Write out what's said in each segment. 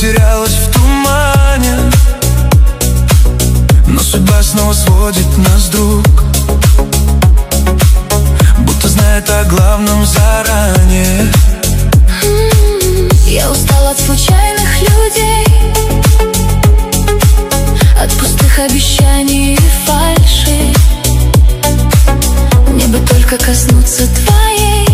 потерялась в тумане, но судьба снова сводит нас, друг, будто знает о главном заранее. Я устала от случайных людей, от пустых обещаний и фальши. Мне бы только коснуться твоей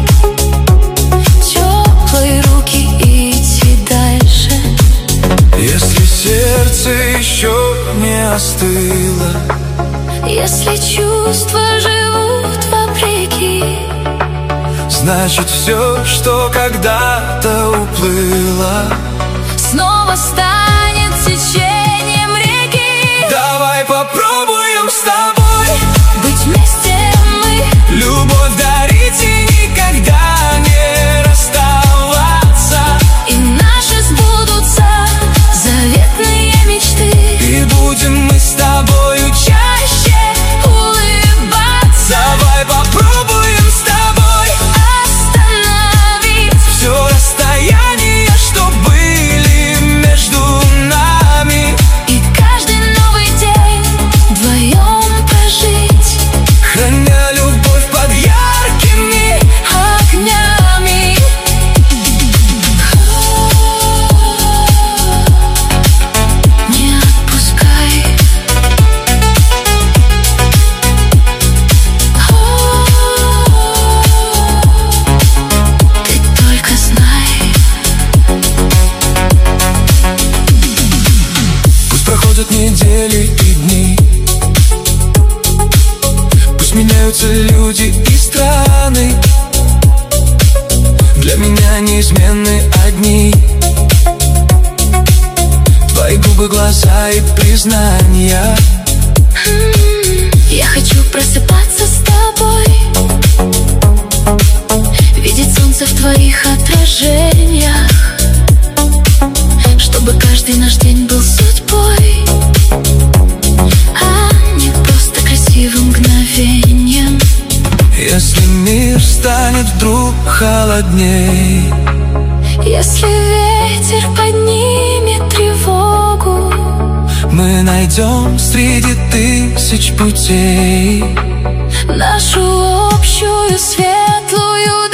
теплой руки и идти дальше. Если сердце еще не остыло, если чувства живут вопреки, значит все, что когда-то уплыло, снова станет течением реки. Давай попробуем с тобой быть вместе мы, любовь дарить и никогда не расставаться. и наши сбудутся заветные мечты, И будем мы с тобою чаще улыбаться. Давай попробуем с тобой Остановить все расстояние, что были между нами, и каждый новый день вдвоем прожить, храня любовь под яркими огнями. Не отпускай. Ты только знай. Пусть проходят недели и дни, пусть меняются люди и страны, для меня неизменны одни твои губы, глаза и признания. Я хочу просыпаться с тобой, видеть солнце в твоих отражениях, чтобы каждый наш день был судьбой, а не просто красивым мгновением. Если мир станет вдруг холодней, Если ветер поднимет тревогу, мы найдем среди тысяч путей нашу общую светлую